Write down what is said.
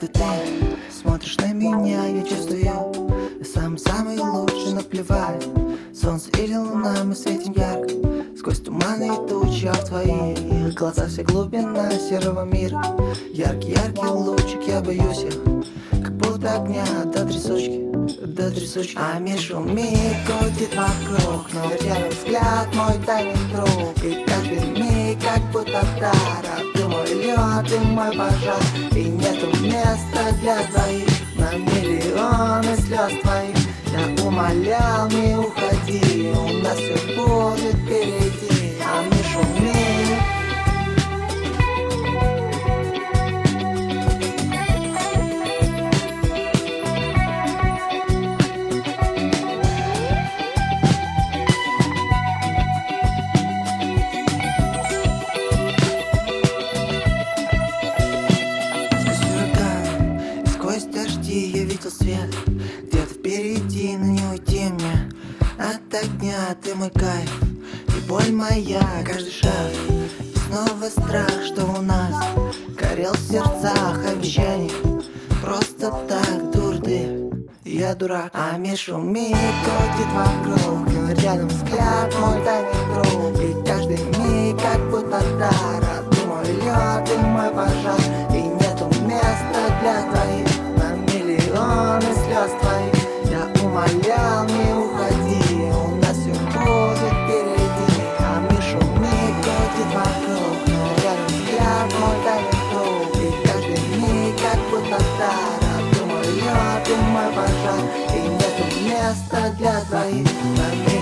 это ты смотришь на меня, я чувствую, я самый-самый лучший, наплевать. Солнце или луна, мы светим ярко сквозь туманы и тучи, а в твоих глазах вся глубина серого мира. Яркий-яркий лучик, я боюсь их, как будто огня до трясучки. А мир шумит, крутит вокруг, но рядом взгляд мой тайный друг. И каждый миг, как будто дар, ты мой лед, ты мой пожар. И нету места для двоих на миллионы слез твоих. Я умолял, не уходи, у нас все будет впереди. А мир шумит. Сквозь дожди я видел свет, где-то впереди, но не уйти мне от огня. Ты мой кайф и боль моя, каждый шаг. И снова страх, что у нас горел в сердцах обещаний. Просто так, дурды, я дурак. А мир шумит, крутит вокруг, но рядом взгляд мой тайный друг. И каждый миг, как будто дар, ты мой лед, ты мой пожар. И нету места для двоих на миллионы слез твоих. Я умолял, не уходи, у нас все будет впереди. А мир шумит, крутит вокруг, но рядом взгляд мой тайный друг. И каждый миг, как будто дар, ты мой лед, ты мой пожар. И нету места для двоих на